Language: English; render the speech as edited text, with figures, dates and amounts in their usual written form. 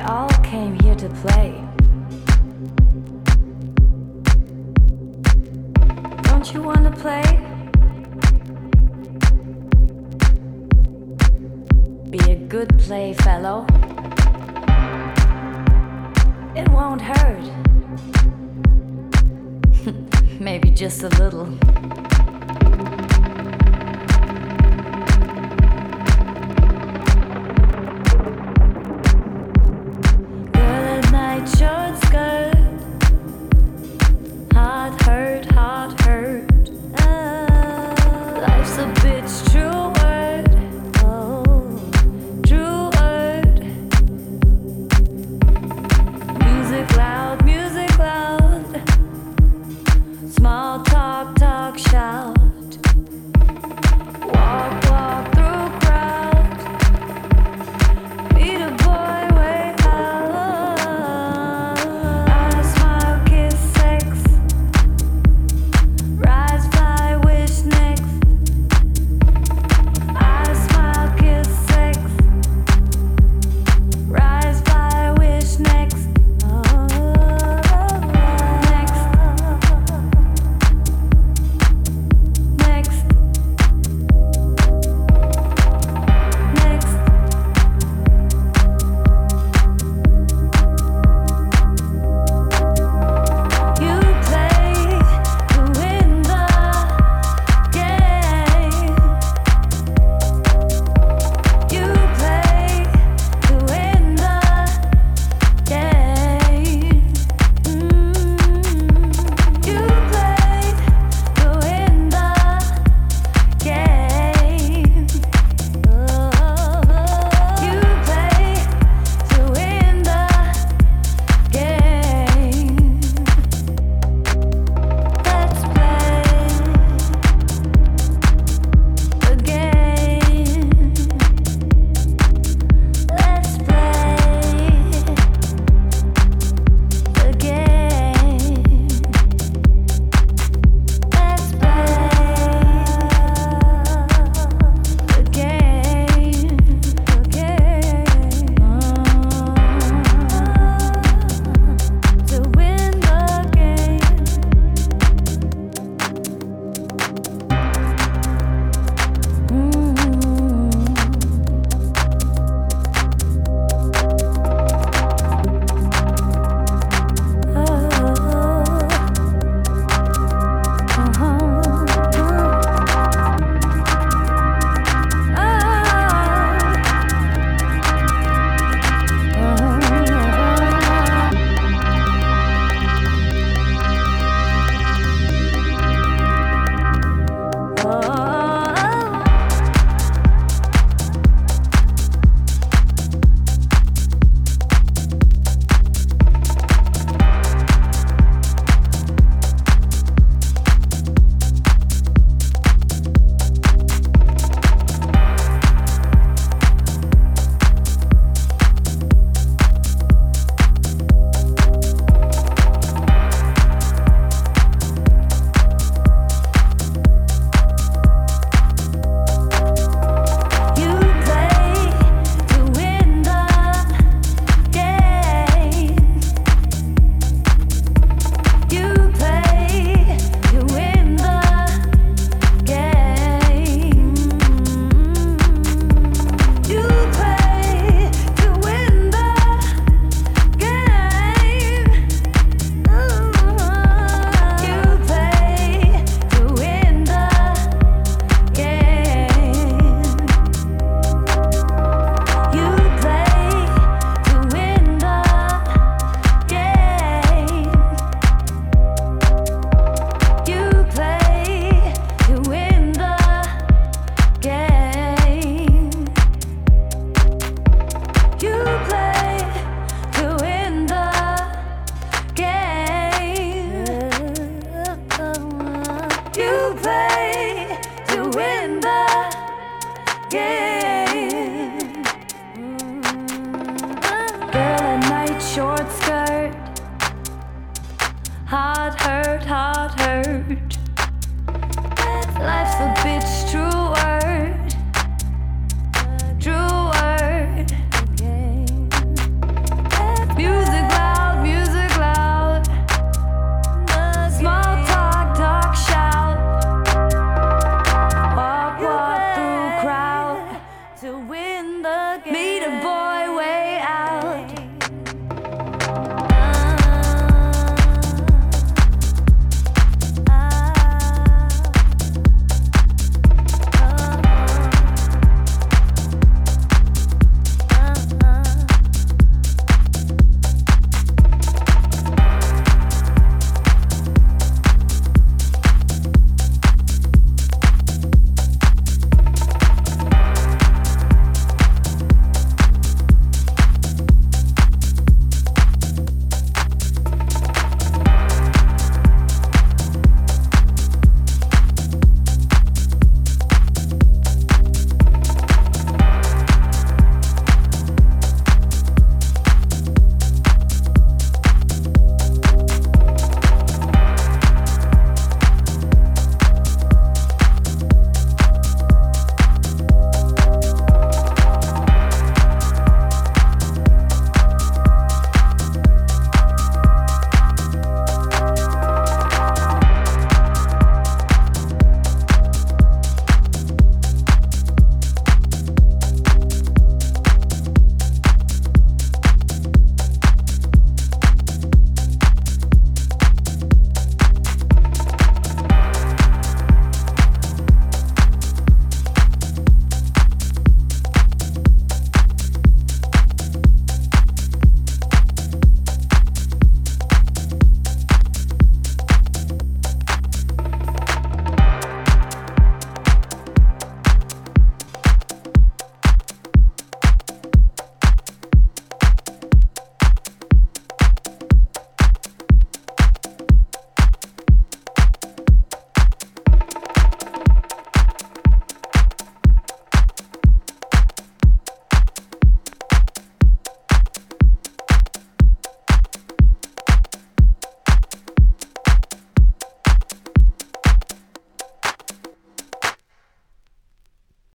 all came here to play. Don't you wanna play? Be a good playfellow. It won't hurt. Maybe just a little. Girl at night, short skirt. Heart hurt, heart hurt. Life's a bitch, true word. Oh, true word. Music loud, music loud. Small talk, talk, shout. Walk, walk through crowd. Meet a boy way out. I smile, kiss, sex. Rise, fly, wish next. I smile, kiss, sex. Rise, fly, wish next. Heart hurt, heart hurt. Life's a bitch, true word. True word. in the game. Meet a boy